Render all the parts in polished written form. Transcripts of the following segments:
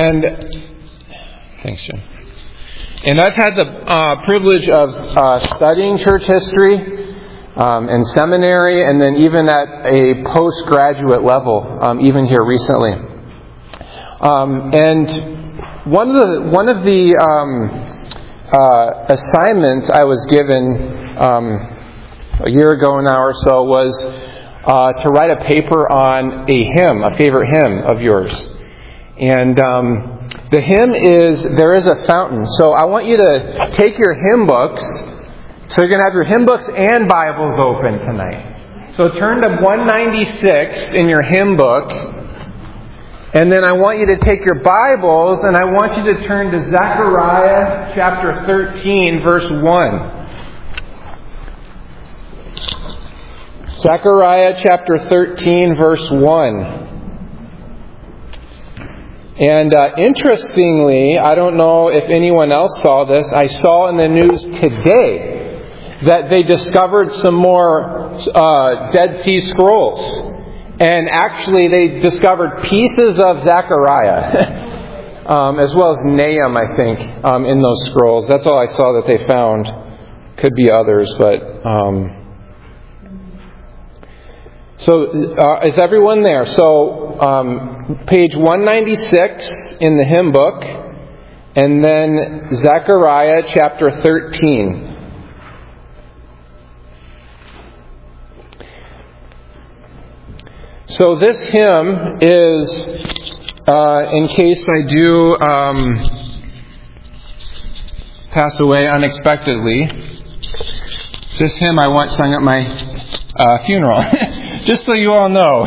And thanks, Jim. And I've had the privilege of studying church history in seminary, and then even at a postgraduate level, even here recently. And one of the assignments I was given a year ago now or so was to write a paper on a hymn, a favorite hymn of yours. And the hymn is "There is a Fountain." So I want you to take your hymn books. So you're going to have your hymn books and Bibles open tonight. So turn to 196 in your hymn book. And then I want you to take your Bibles and I want you to turn to Zechariah chapter 13, verse 1. Zechariah chapter 13, verse 1. And interestingly, I don't know if anyone else saw this, I saw in the news today that they discovered some more Dead Sea Scrolls. And actually they discovered pieces of Zechariah, as well as Nahum, I think, in those scrolls. That's all I saw that they found. Could be others, but... So, is everyone there? So, page 196 in the hymn book, and then Zechariah chapter 13. So this hymn is, in case I do pass away unexpectedly, this hymn I want sung at my funeral. Just so you all know.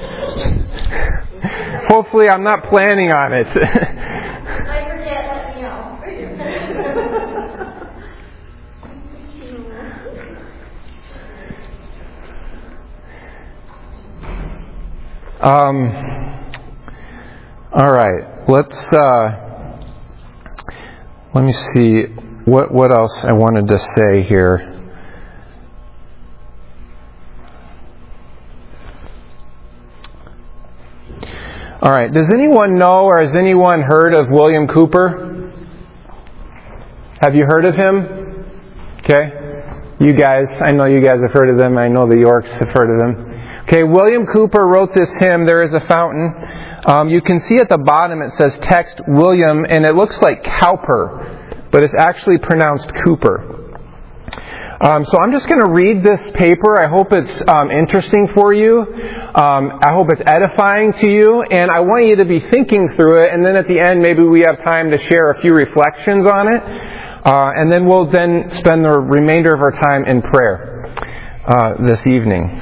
Hopefully I'm not planning on it. I forget, let me know. All right. Let me see what else I wanted to say here. All right. Does anyone know or has anyone heard of William Cowper? Have you heard of him? Okay. You guys, I know you guys have heard of them. I know the Yorks have heard of them. Okay, William Cowper wrote this hymn, "There is a Fountain." You can see at the bottom it says text William, and it looks like Cowper, but it's actually pronounced Cooper. So I'm just going to read this paper. I hope it's interesting for you. I hope it's edifying to you. And I want you to be thinking through it. And then at the end, maybe we have time to share a few reflections on it. And then we'll then spend the remainder of our time in prayer this evening.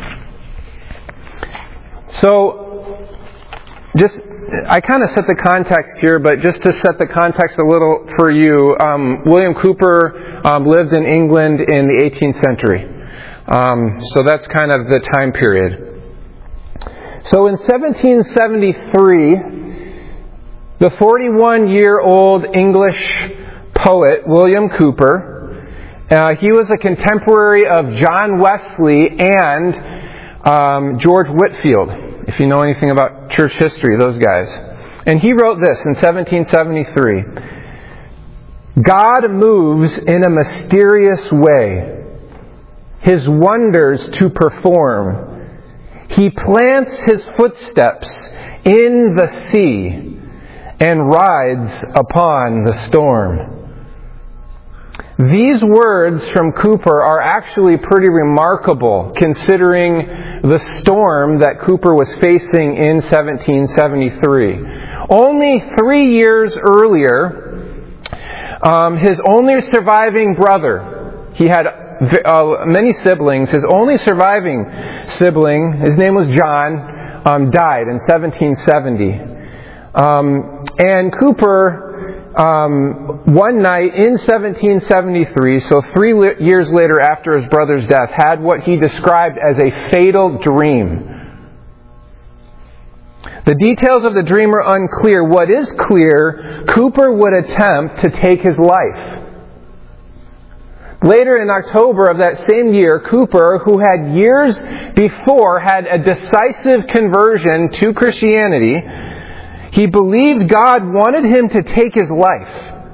So, I kind of set the context here, but just to set the context a little for you, William Cowper lived in England in the 18th century. So that's kind of the time period. So in 1773, the 41-year-old English poet William Cowper, he was a contemporary of John Wesley and George Whitefield. If you know anything about church history, those guys. And he wrote this in 1773. God moves in a mysterious way, His wonders to perform. He plants His footsteps in the sea and rides upon the storm. These words from Cowper are actually pretty remarkable considering the storm that Cowper was facing in 1773. Only 3 years earlier, his only surviving brother, he had many siblings, his only surviving sibling, his name was John, died in 1770. And Cowper, one night in 1773, so 3 years later after his brother's death, had what he described as a fatal dream. The details of the dream are unclear. What is clear, Cowper would attempt to take his life. Later in October of that same year, Cowper, who had years before had a decisive conversion to Christianity, He believed God wanted him to take his life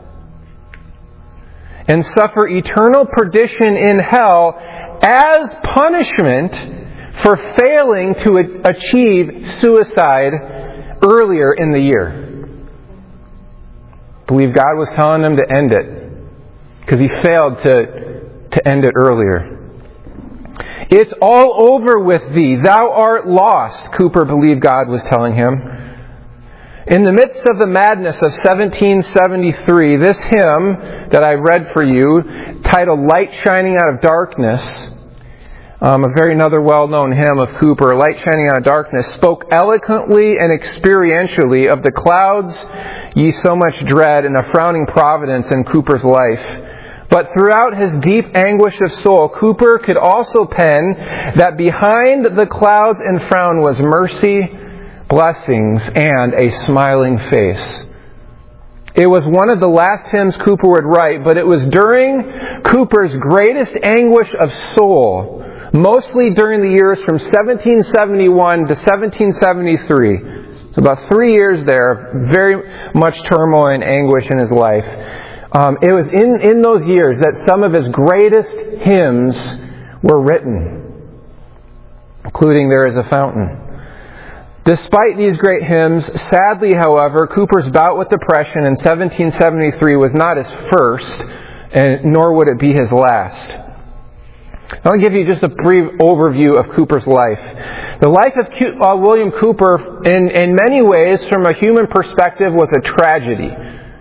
and suffer eternal perdition in hell as punishment for failing to achieve suicide earlier in the year. Believe God was telling him to end it because he failed to end it earlier. It's all over with thee. Thou art lost, Cooper believed God was telling him. In the midst of the madness of 1773, this hymn that I read for you, titled Light Shining Out of Darkness, another well-known hymn of Cooper, Light Shining Out of Darkness, spoke eloquently and experientially of the clouds ye so much dread and a frowning providence in Cooper's life. But throughout his deep anguish of soul, Cooper could also pen that behind the clouds and frown was mercy, blessings, and a smiling face. It was one of the last hymns Cooper would write, but it was during Cooper's greatest anguish of soul, mostly during the years from 1771 to 1773. So about 3 years there, very much turmoil and anguish in his life. It was in those years that some of his greatest hymns were written, including There Is a Fountain. Despite these great hymns, sadly, however, Cooper's bout with depression in 1773 was not his first, and nor would it be his last. I'll give you just a brief overview of Cooper's life. The life of William Cooper, in many ways, from a human perspective, was a tragedy.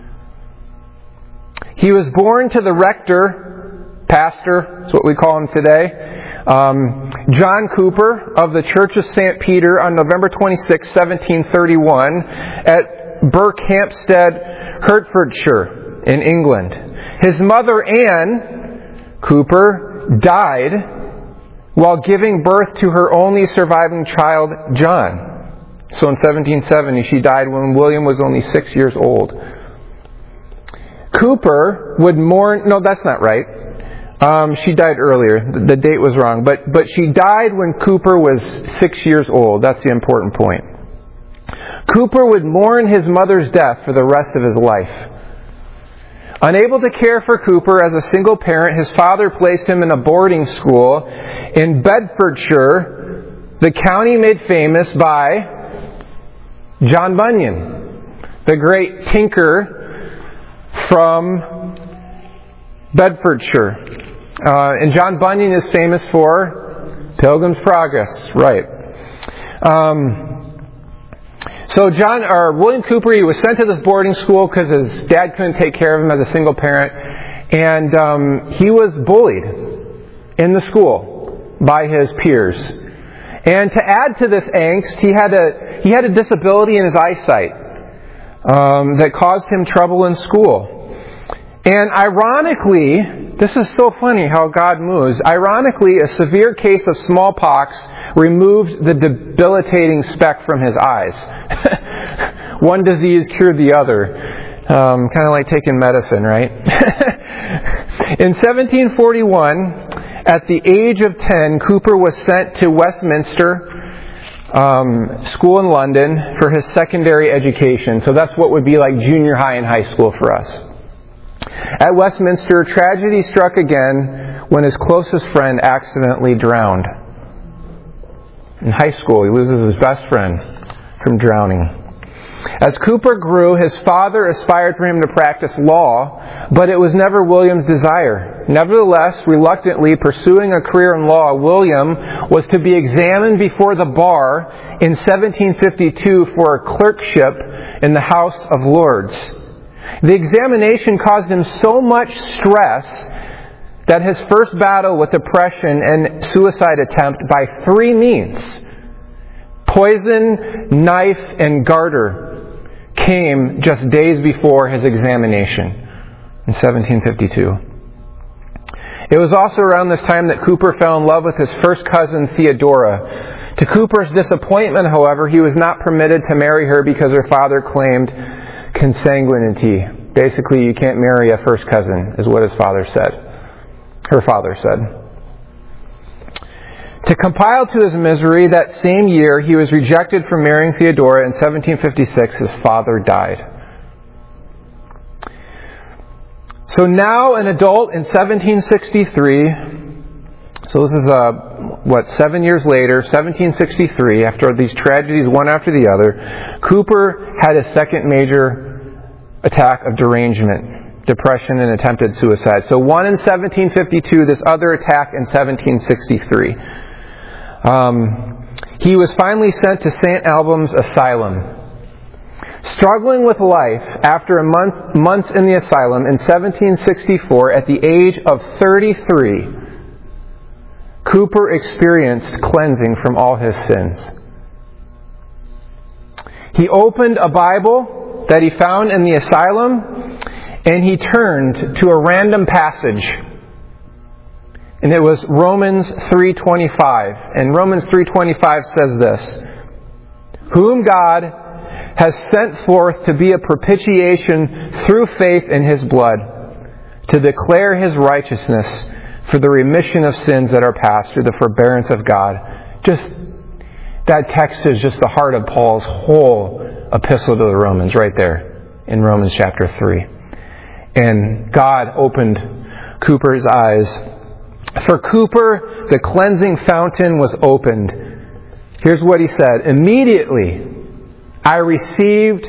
He was born to the rector, pastor, that's what we call him today, John Cooper of the Church of St. Peter on November 26, 1731 at Berkhampstead, Hertfordshire in England. His mother, Anne Cooper, died while giving birth to her only surviving child, John. So in 1770, she died when William was only 6 years old. Cooper would mourn... No, that's not right. She died earlier. The date was wrong. But she died when Cooper was 6 years old. That's the important point. Cooper would mourn his mother's death for the rest of his life. Unable to care for Cooper as a single parent, his father placed him in a boarding school in Bedfordshire, the county made famous by John Bunyan, the great tinker from Bedfordshire. And John Bunyan is famous for Pilgrim's Progress, right. So William Cooper, he was sent to this boarding school because his dad couldn't take care of him as a single parent. And he was bullied in the school by his peers. And to add to this angst, he had a disability in his eyesight that caused him trouble in school. And ironically, this is so funny how God moves. Ironically, a severe case of smallpox removed the debilitating speck from his eyes. One disease cured the other. Kind of like taking medicine, right? In 1741, at the age of 10, Cooper was sent to Westminster School in London for his secondary education. So that's what would be like junior high and high school for us. At Westminster, tragedy struck again when his closest friend accidentally drowned. In high school, he loses his best friend from drowning. As Cooper grew, his father aspired for him to practice law, but it was never William's desire. Nevertheless, reluctantly pursuing a career in law, William was to be examined before the bar in 1752 for a clerkship in the House of Lords. The examination caused him so much stress that his first battle with depression and suicide attempt by 3 means, poison, knife, and garter, came just days before his examination in 1752. It was also around this time that Cooper fell in love with his first cousin, Theodora. To Cooper's disappointment, however, he was not permitted to marry her because her father claimed consanguinity. Basically, you can't marry a first cousin, is what his father said. Her father said. To compile to his misery, that same year he was rejected from marrying Theodora. In 1756, his father died. So now an adult in 1763, so this is 7 years later, 1763, after these tragedies one after the other, Cooper had his second major attack of derangement, depression, and attempted suicide. So one in 1752, this other attack in 1763. He was finally sent to St. Albans Asylum. Struggling with life after months in the asylum in 1764, at the age of 33, Cooper experienced cleansing from all his sins. He opened a Bible that he found in the asylum, and he turned to a random passage. And it was Romans 3:25. And Romans 3:25 says this: "Whom God has sent forth to be a propitiation through faith in His blood, to declare His righteousness for the remission of sins that are past through the forbearance of God." Just that text is just the heart of Paul's whole epistle to the Romans right there in Romans chapter 3. And God opened Cooper's eyes. For Cooper, the cleansing fountain was opened. Here's what he said: "Immediately I received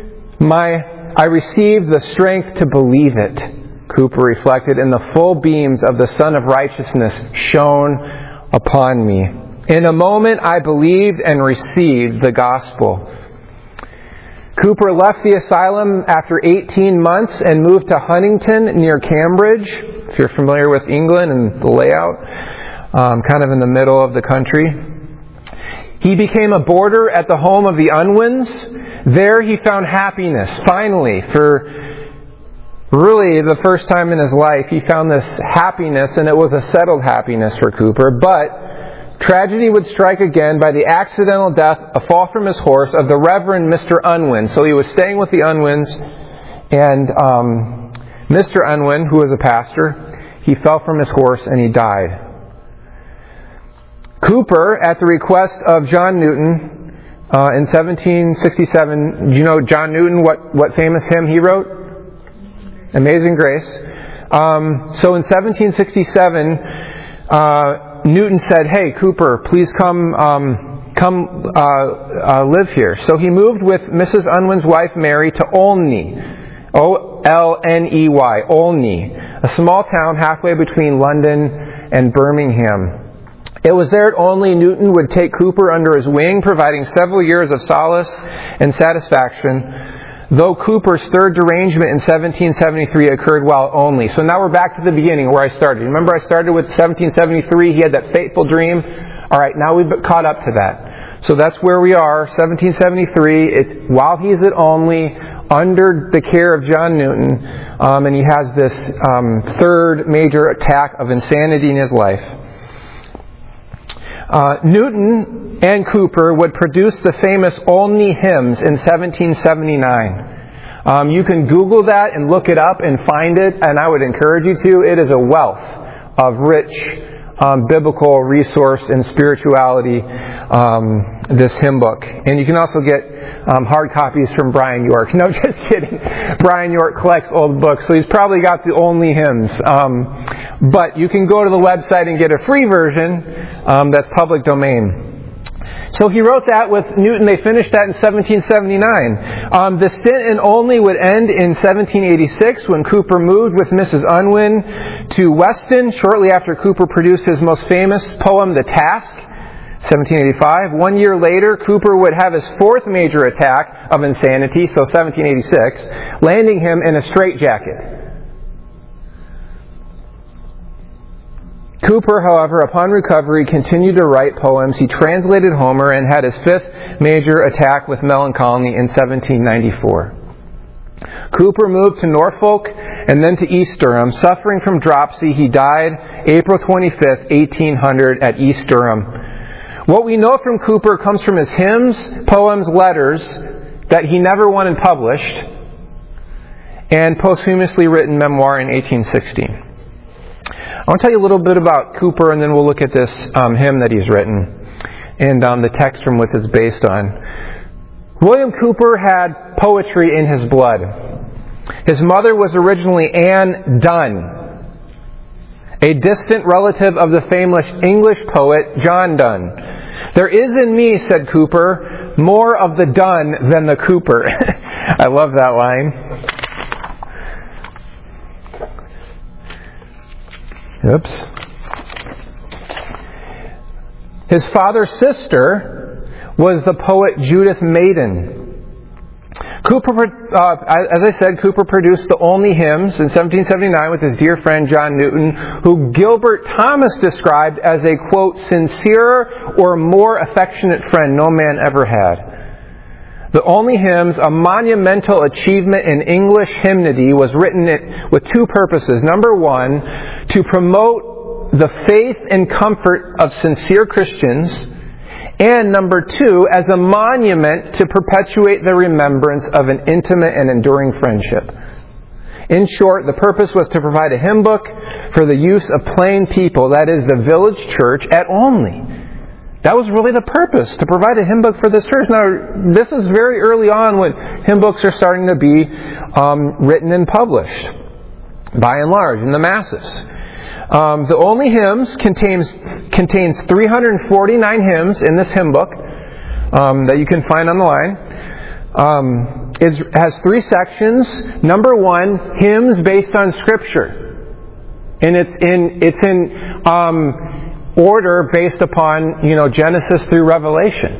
the strength to believe it," Cooper reflected, "and the full beams of the Sun of Righteousness shone upon me. In a moment I believed and received the gospel." Cooper left the asylum after 18 months and moved to Huntington near Cambridge. If you're familiar with England and the layout, kind of in the middle of the country. He became a boarder at the home of the Unwins. There he found happiness, finally, for really the first time in his life. He found this happiness, and it was a settled happiness for Cooper. But tragedy would strike again by the accidental death, a fall from his horse, of the Reverend Mr. Unwin. So he was staying with the Unwins, and Mr. Unwin, who was a pastor, he fell from his horse and he died. Cooper, at the request of John Newton, in 1767, do you know John Newton, what famous hymn he wrote? Amazing Grace. So in 1767, Newton said, "Hey, Cooper, please come live here." So he moved with Mrs. Unwin's wife, Mary, to Olney. Olney. Olney. A small town halfway between London and Birmingham. It was there at Olney Newton would take Cooper under his wing, providing several years of solace and satisfaction, though Cooper's third derangement in 1773 occurred while at Olney. So now we're back to the beginning where I started. Remember I started with 1773, he had that fateful dream? Alright, now we've caught up to that. So that's where we are, 1773. It's while he's at Olney, under the care of John Newton, and he has this third major attack of insanity in his life. Newton and Cooper would produce the famous Olney hymns in 1779. You can Google that and look it up and find it, and I would encourage you to. It is a wealth of rich biblical resource and spirituality, this hymn book. And you can also get hard copies from Brian York. No, just kidding. Brian York collects old books, so he's probably got the Olney hymns. But you can go to the website and get a free version that's public domain. So he wrote that with Newton. They finished that in 1779. The stint in Olney would end in 1786 when Cooper moved with Mrs. Unwin to Weston. Shortly after Cooper produced his most famous poem, The Task, 1785. 1 year later, Cooper would have his fourth major attack of insanity, so 1786, landing him in a straitjacket. Cooper, however, upon recovery, continued to write poems. He translated Homer and had his fifth major attack with melancholy in 1794. Cooper moved to Norfolk and then to East Durham. Suffering from dropsy, he died April 25th, 1800 at East Durham. What we know from Cooper comes from his hymns, poems, letters that he never wanted published, and posthumously written memoir in 1816. I want to tell you a little bit about Cooper, and then we'll look at this hymn that he's written and the text from which it's based on. William Cooper had poetry in his blood. His mother was originally Anne Donne, a distant relative of the famous English poet John Donne. "There is in me," said Cooper, "more of the Donne than the Cooper." I love that line. Oops. His father's sister was the poet Judith Maiden. Cooper, as I said, Cooper produced the only hymns in 1779 with his dear friend John Newton, who Gilbert Thomas described as a, quote, "sincerer or more affectionate friend no man ever had." The Only Hymns, a monumental achievement in English hymnody, was written with two purposes. Number one, to promote the faith and comfort of sincere Christians, and number two, as a monument to perpetuate the remembrance of an intimate and enduring friendship. In short, the purpose was to provide a hymn book for the use of plain people, that is, the village church at Olney. That was really the purpose, to provide a hymn book for this church. Now, this is very early on when hymn books are starting to be written and published, by and large, in the masses. The Only Hymns contains 349 hymns in this hymn book that you can find online. It has three sections. Number one, hymns based on Scripture, and it's in order based upon Genesis through Revelation.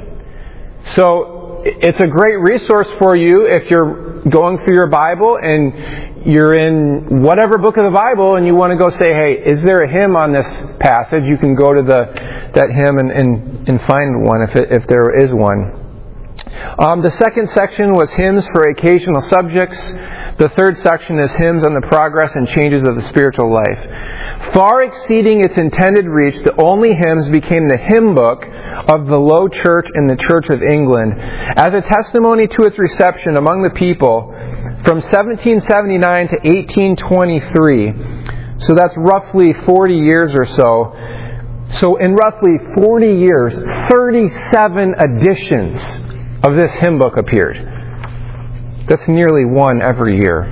So it's a great resource for you if you're going through your Bible and you're in whatever book of the Bible and you want to go say, hey, is there a hymn on this passage? You can go to that hymn and find one if there is one. The second section was hymns for occasional subjects. The third section is hymns on the progress and changes of the spiritual life. Far exceeding its intended reach, the Only Hymns became the hymn book of the Low Church and the Church of England. As a testimony to its reception among the people, from 1779 to 1823, so that's roughly 40 years or so. So in roughly 40 years, 37 editions of this hymn book appeared. That's nearly one every year.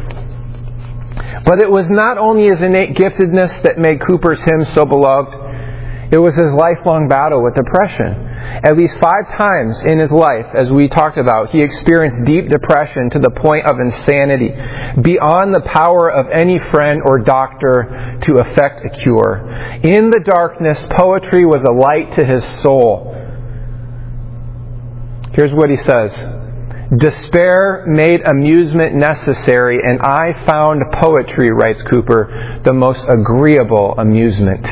But it was not only his innate giftedness that made Cooper's hymns so beloved, it was his lifelong battle with depression. At least 5 times in his life, as we talked about, he experienced deep depression to the point of insanity, beyond the power of any friend or doctor to effect a cure. In the darkness, poetry was a light to his soul. Here's what he says. "Despair made amusement necessary, and I found poetry," writes Cooper, "the most agreeable amusement."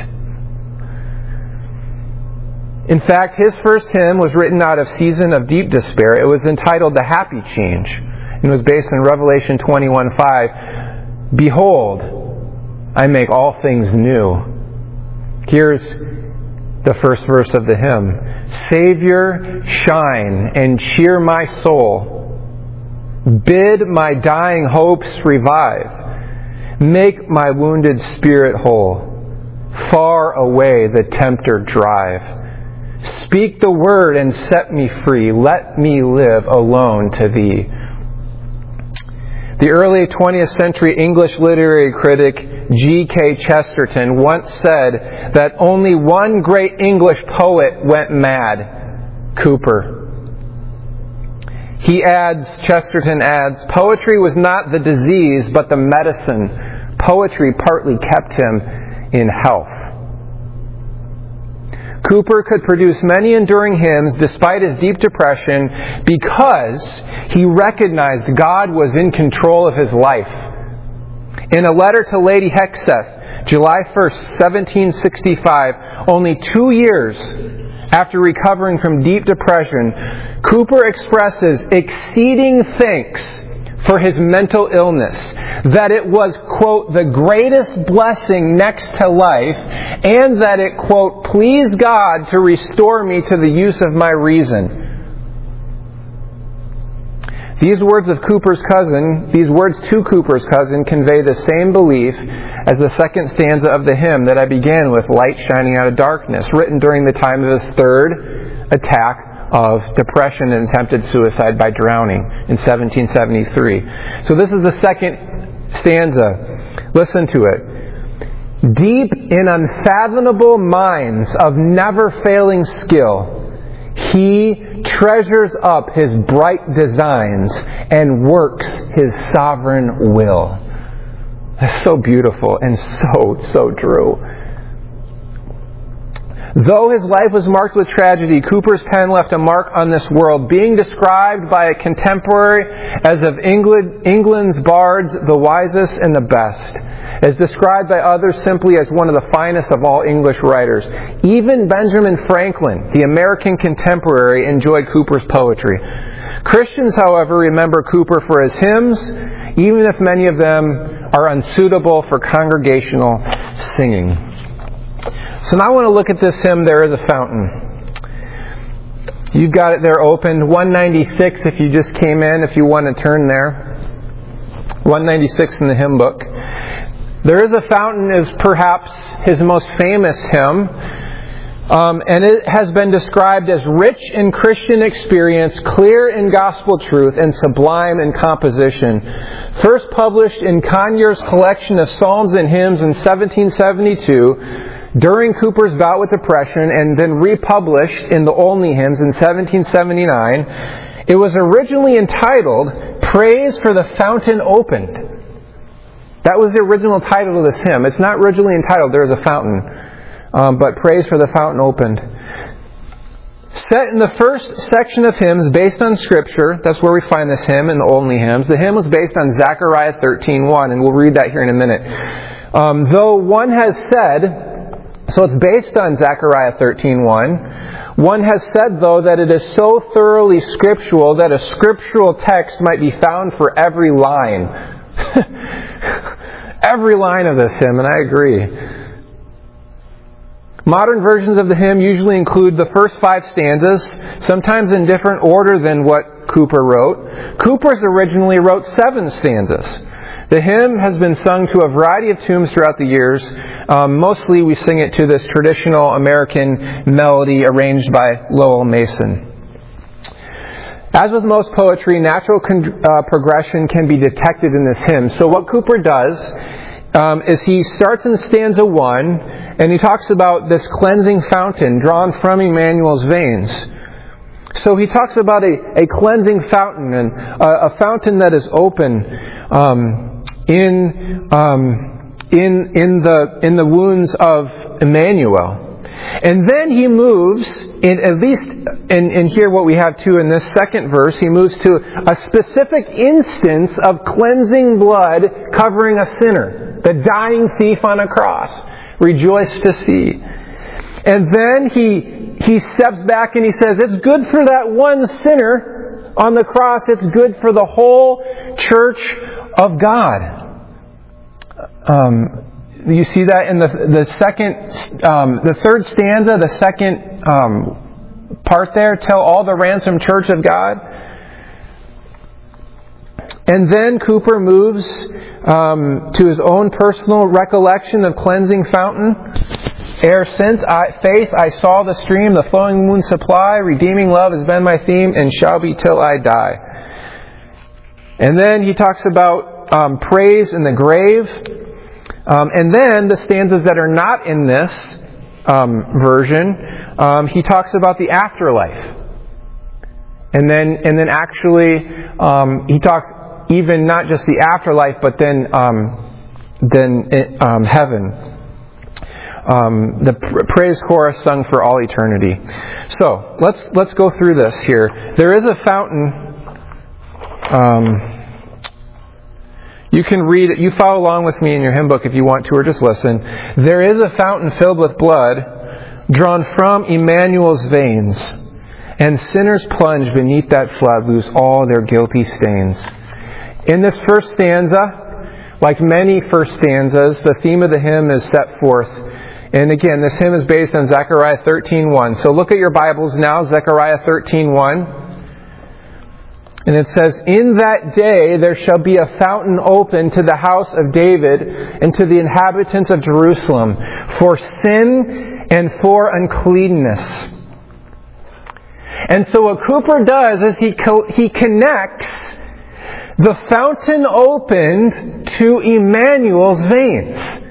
In fact, his first hymn was written out of a season of deep despair. It was entitled "The Happy Change," and was based on Revelation 21:5. "Behold, I make all things new." Here's the first verse of the hymn. "Savior, shine and cheer my soul. Bid my dying hopes revive. Make my wounded spirit whole. Far away the tempter drive. Speak the word and set me free. Let me live alone to Thee." The early 20th century English literary critic G.K. Chesterton once said that only one great English poet went mad, Cooper. Chesterton adds, "Poetry was not the disease, but the medicine. Poetry partly kept him in health." Cooper could produce many enduring hymns despite his deep depression because he recognized God was in control of his life. In a letter to Lady Heckseth, July 1st, 1765, only 2 years after recovering from deep depression, Cooper expresses exceeding thanks for his mental illness, that it was, quote, "the greatest blessing next to life, and that it, quote, pleased God to restore me to the use of my reason." These words to Cooper's cousin convey the same belief as the second stanza of the hymn that I began with, Light Shining Out of Darkness, written during the time of his third attack of depression and attempted suicide by drowning in 1773. So this is the second stanza. Listen to it. Deep in unfathomable mines of never-failing skill, He treasures up His bright designs and works His sovereign will. That's so beautiful and so true. Though his life was marked with tragedy, Cooper's pen left a mark on this world, being described by a contemporary as of England's bards the wisest and the best, as described by others simply as one of the finest of all English writers. Even Benjamin Franklin, the American contemporary, enjoyed Cooper's poetry. Christians, however, remember Cooper for his hymns, even if many of them are unsuitable for congregational singing. So now I want to look at this hymn, There is a Fountain. You've got it there open. 196 if you just came in, if you want to turn there. 196 in the hymn book. There is a Fountain is perhaps his most famous hymn. And it has been described as rich in Christian experience, clear in gospel truth, and sublime in composition. First published in Conyers' collection of psalms and hymns in 1772, during Cooper's bout with depression, and then republished in the Olney Hymns in 1779, it was originally entitled Praise for the Fountain Opened. That was the original title of this hymn. It's not originally entitled There is a Fountain, but Praise for the Fountain Opened. Set in the first section of hymns based on Scripture, that's where we find this hymn in the Olney Hymns. The hymn was based on Zechariah 13:1, and we'll read that here in a minute. Though one has said, so it's based on Zechariah 13:1. One has said, though, that it is so thoroughly scriptural that a scriptural text might be found for every line. Every line of this hymn, and I agree. Modern versions of the hymn usually include the first 5 stanzas, sometimes in different order than what Cooper wrote. Cooper's originally wrote 7 stanzas. The hymn has been sung to a variety of tunes throughout the years. Mostly we sing it to this traditional American melody arranged by Lowell Mason. As with most poetry, natural progression can be detected in this hymn. So what Cooper does is he starts in stanza 1, and he talks about this cleansing fountain drawn from Emmanuel's veins. So he talks about a cleansing fountain, and a fountain that is open in the wounds of Emmanuel. And then he moves, in here what we have too in this second verse, he moves to a specific instance of cleansing blood covering a sinner, the dying thief on a cross. Rejoice to see. And then he steps back and he says, it's good for that one sinner on the cross. It's good for the whole church of God. You see that in the third stanza, the second part there. Tell all the ransomed church of God. And then Cooper moves to his own personal recollection of cleansing fountain. Ere since faith I saw the stream, the flowing moon supply, redeeming love has been my theme, and shall be till I die. And then he talks about praise in the grave. And then the stanzas that are not in this version, he talks about the afterlife. And then actually he talks even not just the afterlife, but then heaven. The praise chorus sung for all eternity. So let's go through this here. There is a fountain. You can read it. You follow along with me in your hymn book if you want to, or just listen. There is a fountain filled with blood, drawn from Emmanuel's veins, and sinners plunge beneath that flood, lose all their guilty stains. In this first stanza, like many first stanzas, the theme of the hymn is set forth. And again, this hymn is based on Zechariah 13:1. So look at your Bibles now, Zechariah 13:1. And it says, "In that day there shall be a fountain open to the house of David and to the inhabitants of Jerusalem for sin and for uncleanness." And so what Cooper does is he connects the fountain opened to Emmanuel's veins.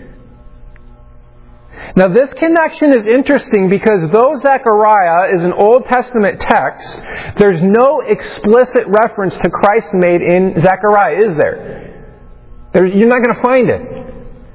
Now this connection is interesting because though Zechariah is an Old Testament text, there's no explicit reference to Christ made in Zechariah, is there? You're not going to find it.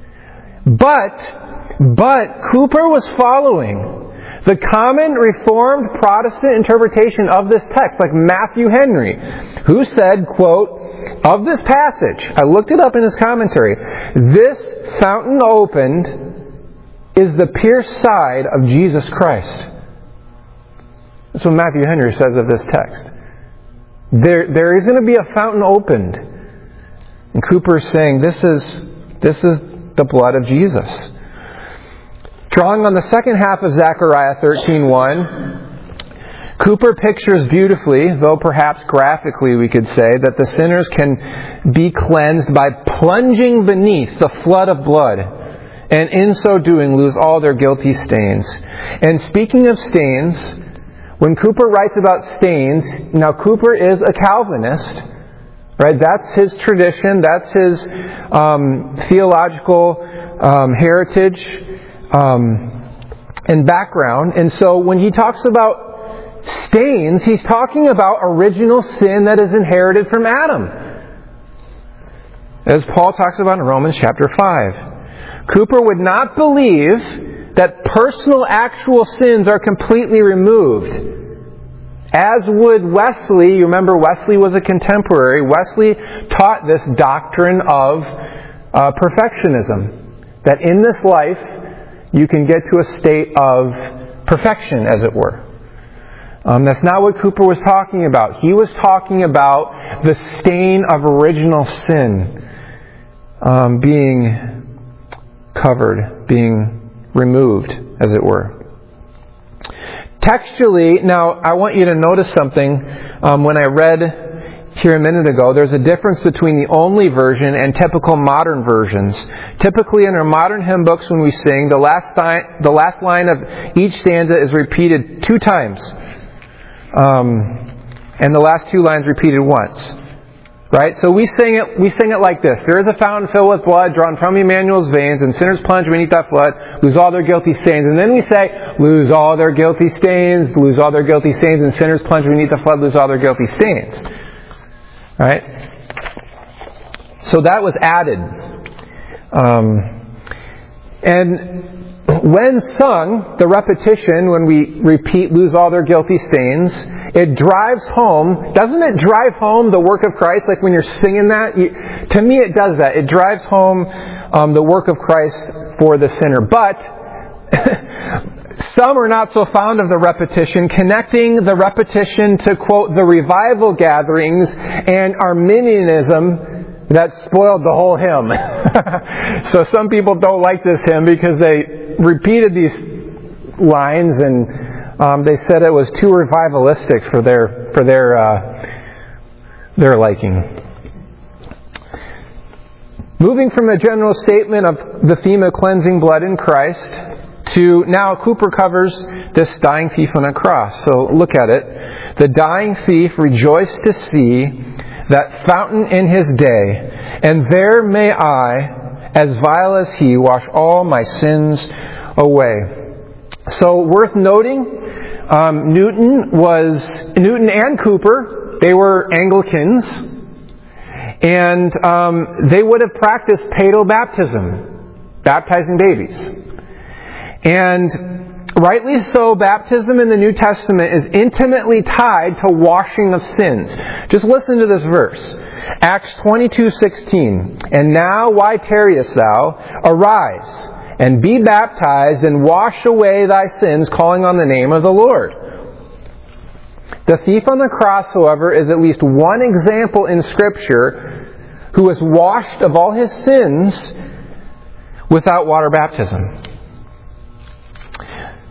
But Cooper was following the common Reformed Protestant interpretation of this text, like Matthew Henry, who said, quote, of this passage, I looked it up in his commentary, "This fountain opened is the pierced side of Jesus Christ." That's what Matthew Henry says of this text. There is going to be a fountain opened. And Cooper is saying this is the blood of Jesus. Drawing on the second half of Zechariah 13:1, Cooper pictures beautifully, though perhaps graphically we could say, that the sinners can be cleansed by plunging beneath the flood of blood, and in so doing lose all their guilty stains. And speaking of stains, when Cooper writes about stains, now Cooper is a Calvinist, right? That's his tradition, that's his theological heritage and background. And so when he talks about stains, he's talking about original sin that is inherited from Adam, as Paul talks about in Romans chapter 5. Cooper would not believe that personal actual sins are completely removed, as would Wesley. You remember Wesley was a contemporary. Wesley taught this doctrine of perfectionism, that in this life you can get to a state of perfection, as it were. That's not what Cooper was talking about. He was talking about the stain of original sin being covered, being removed, as it were. Textually, now I want you to notice something. When I read here a minute ago, there's a difference between the only version and typical modern versions. Typically in our modern hymn books when we sing, the last line of each stanza is repeated 2 times. And the last 2 lines repeated once. Right? So we sing it like this. There is a fountain filled with blood drawn from Emmanuel's veins, and sinners plunge beneath that flood, lose all their guilty stains. And then we say, lose all their guilty stains, lose all their guilty stains, and sinners plunge beneath the flood, lose all their guilty stains. Right? So that was added. And when sung, the repetition, when we repeat, lose all their guilty stains, it drives home, doesn't it drive home the work of Christ? Like when you're singing that, to me it does that. It drives home the work of Christ for the sinner. But some are not so fond of the repetition, connecting the repetition to, quote, the revival gatherings and Arminianism that spoiled the whole hymn. So some people don't like this hymn because they repeated these lines and they said it was too revivalistic for their liking. Moving from a general statement of the theme of cleansing blood in Christ to now Cooper covers this dying thief on a cross. So look at it. The dying thief rejoiced to see that fountain in his day, and there may I, as vile as he, wash all my sins away. So worth noting, Newton and Cooper, they were Anglicans, and they would have practiced paedobaptism, baptizing babies. And rightly so, baptism in the New Testament is intimately tied to washing of sins. Just listen to this verse. Acts 22:16. And now why tarriest thou? Arise, and be baptized, and wash away thy sins, calling on the name of the Lord. The thief on the cross, however, is at least one example in Scripture who was washed of all his sins without water baptism.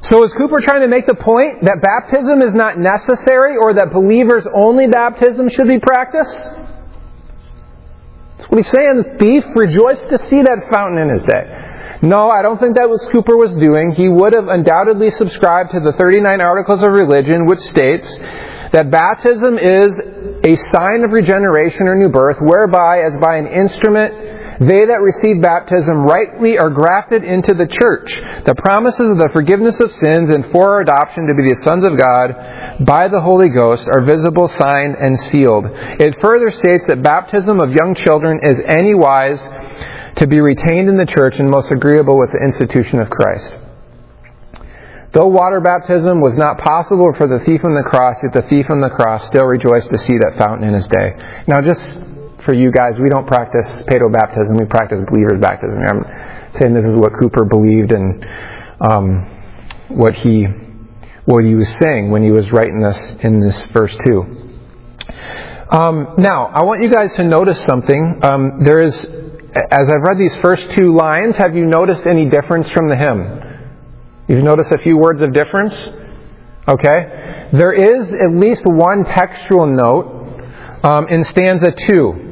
So is Cooper trying to make the point that baptism is not necessary or that believers only baptism should be practiced? That's what he's saying. Thief rejoiced to see that fountain in his day. No, I don't think that was Cooper was doing. He would have undoubtedly subscribed to the 39 Articles of Religion, which states that baptism is a sign of regeneration or new birth, whereby, as by an instrument, they that receive baptism rightly are grafted into the church. The promises of the forgiveness of sins and for our adoption to be the sons of God by the Holy Ghost are visible, signed, and sealed. It further states that baptism of young children is anywise to be retained in the church and most agreeable with the institution of Christ. Though water baptism was not possible for the thief on the cross, yet the thief on the cross still rejoiced to see that fountain in his day. Now, just for you guys, we don't practice paedo-baptism, we practice believer's baptism. I'm saying this is what Cooper believed and what he was saying when he was writing this in this verse 2. Now, I want you guys to notice something. As I've read these first 2 lines, have you noticed any difference from the hymn? You've noticed a few words of difference? Okay. There is at least one textual note in stanza 2.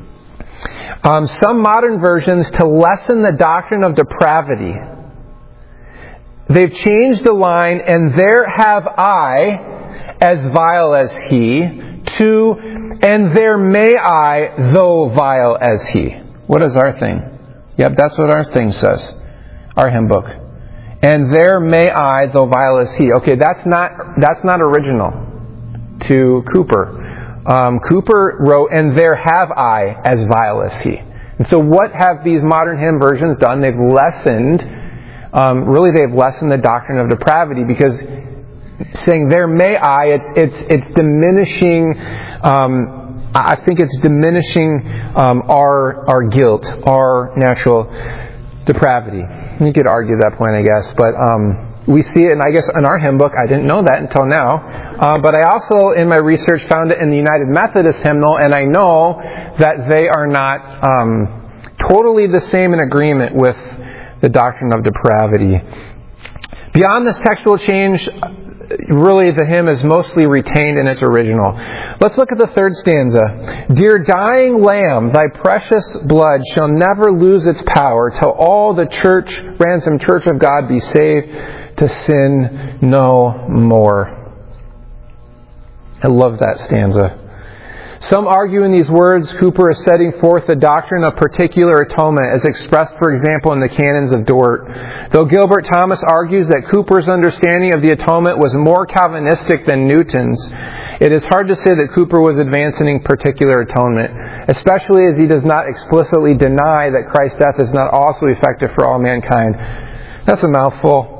Some modern versions, to lessen the doctrine of depravity, they've changed the line, and there have I, as vile as he, to, and there may I, though vile as he. What is our thing? Yep, that's what our thing says. Our hymn book. And there may I, though vile as he. Okay, that's not original to Cooper. Cooper wrote, and there have I, as vile as he. And so what have these modern hymn versions done? They've lessened the doctrine of depravity, because saying there may I, it's diminishing, I think it's diminishing our guilt, our natural depravity. You could argue that point, I guess, but we see it, and I guess in our hymn book, I didn't know that until now, but I also, in my research, found it in the United Methodist hymnal, and I know that they are not totally the same in agreement with the doctrine of depravity. Beyond this textual change, really the hymn is mostly retained in its original. Let's look at the 3rd stanza. Dear dying Lamb, thy precious blood shall never lose its power till all the ransomed church of God be saved to sin no more. I love that stanza. Some argue in these words Cooper is setting forth the doctrine of particular atonement as expressed, for example, in the canons of Dort. Though Gilbert Thomas argues that Cooper's understanding of the atonement was more Calvinistic than Newton's, it is hard to say that Cooper was advancing particular atonement, especially as he does not explicitly deny that Christ's death is not also effective for all mankind. That's a mouthful.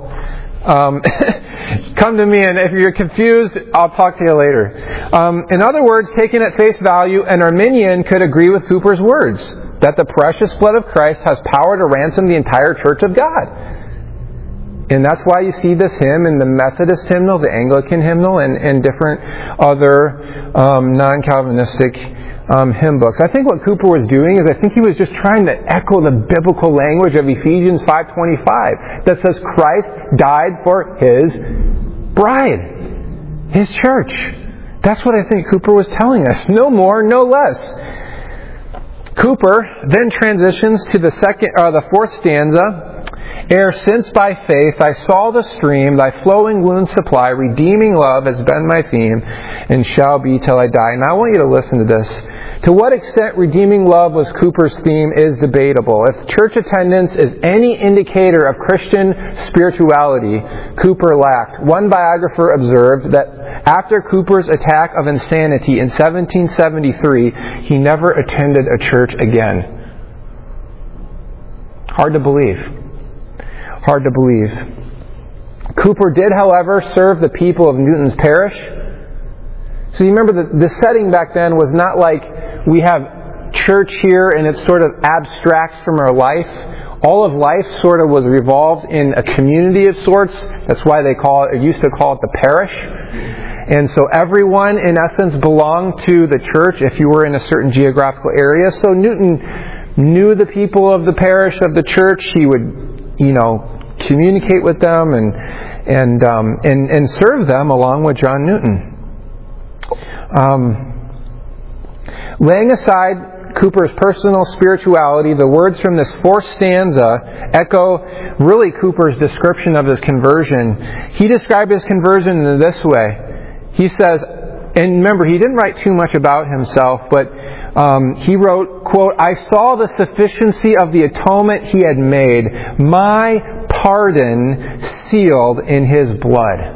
Come to me, and if you're confused, I'll talk to you later. In other words, taken at face value, an Arminian could agree with Cooper's words, that the precious blood of Christ has power to ransom the entire church of God. And that's why you see this hymn in the Methodist hymnal, the Anglican hymnal, and different other non-Calvinistic hymn books. I think what Cooper was doing is I think he was just trying to echo the biblical language of Ephesians 5:25 that says Christ died for His bride, His church. That's what I think Cooper was telling us. No more, no less. Cooper then transitions to the 4th stanza. Ere since by faith I saw the stream, thy flowing wounds supply, redeeming love has been my theme, and shall be till I die. Now I want you to listen to this. To what extent redeeming love was Cooper's theme is debatable. If church attendance is any indicator of Christian spirituality, Cooper lacked. One biographer observed that after Cooper's attack of insanity in 1773, he never attended a church again. Hard to believe. Hard to believe. Cooper did, however, serve the people of Newton's parish. So you remember the setting back then was not like we have church here and it sort of abstracts from our life. All of life sort of was revolved in a community of sorts. That's why they used to call it the parish. And so everyone, in essence, belonged to the church if you were in a certain geographical area. So Newton knew the people of the parish, of the church. He would, communicate with them and serve them along with John Newton. Laying aside Cooper's personal spirituality, the words from this fourth stanza echo really Cooper's description of his conversion. He described his conversion in this way. He says, and remember, he didn't write too much about himself, but he wrote, quote, "I saw the sufficiency of the atonement he had made, my pardon sealed in his blood."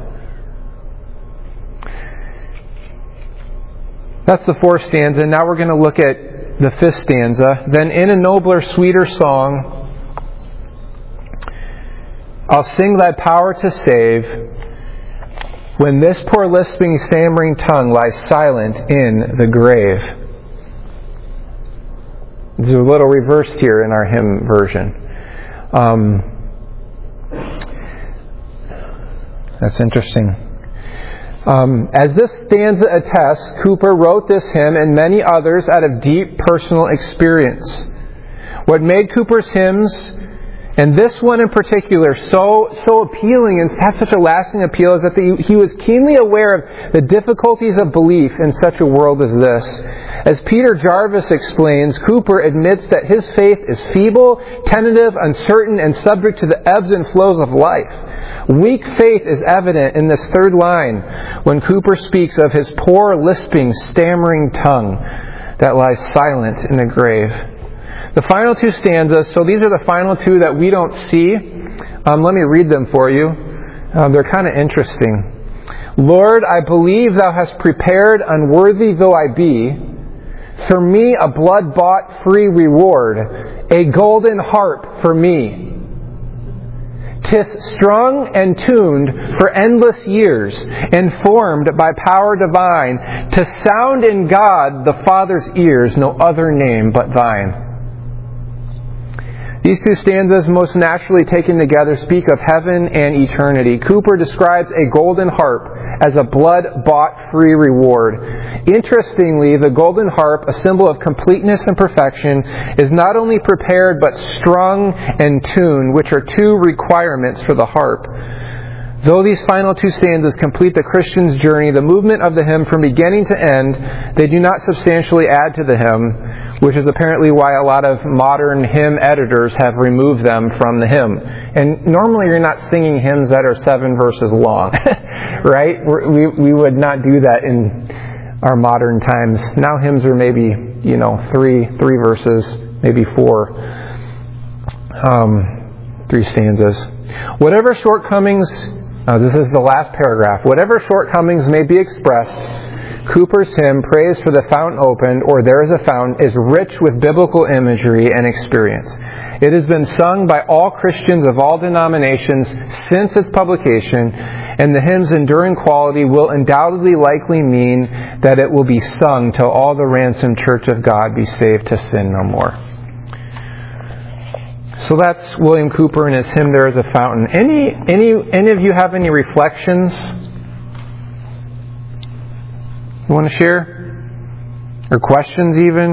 That's the fourth stanza. Now we're going to look at the fifth stanza. "Then in a nobler, sweeter song, I'll sing thy power to save, when this poor lisping, stammering tongue lies silent in the grave." There's a little reversed here in our hymn version. That's interesting. As this stanza attests, Cooper wrote this hymn and many others out of deep personal experience. What made Cooper's hymns, and this one in particular, so appealing and have such a lasting appeal is that he was keenly aware of the difficulties of belief in such a world as this. As Peter Jarvis explains, Cooper admits that his faith is feeble, tentative, uncertain, and subject to the ebbs and flows of life. Weak faith is evident in this third line when Cooper speaks of his poor, lisping, stammering tongue that lies silent in the grave. The final two stanzas, so these are the final two that we don't see. Let me read them for you. They're kind of interesting. "Lord, I believe thou hast prepared, unworthy though I be, for me a blood-bought free reward, a golden harp for me. 'Tis strung and tuned for endless years, and formed by power divine, to sound in God the Father's ears no other name but thine." These two stanzas, most naturally taken together, speak of heaven and eternity. Cooper describes a golden harp as a blood-bought free reward. Interestingly, the golden harp, a symbol of completeness and perfection, is not only prepared but strung and tuned, which are two requirements for the harp. Though these final two stanzas complete the Christian's journey, the movement of the hymn from beginning to end, they do not substantially add to the hymn, which is apparently why a lot of modern hymn editors have removed them from the hymn. And normally you're not singing hymns that are 7 verses long, right? We would not do that in our modern times. Now hymns are maybe, 3 verses, maybe 4. 3 stanzas. Whatever shortcomings, this is the last paragraph. Whatever shortcomings may be expressed, Cooper's hymn, "Praise for the Fountain Opened," or "There is a Fountain," is rich with biblical imagery and experience. It has been sung by all Christians of all denominations since its publication, and the hymn's enduring quality will undoubtedly likely mean that it will be sung till all the ransomed church of God be saved to sin no more. So that's William Cooper and his hymn, "There is a Fountain." Any of you have any reflections you want to share? Or questions even?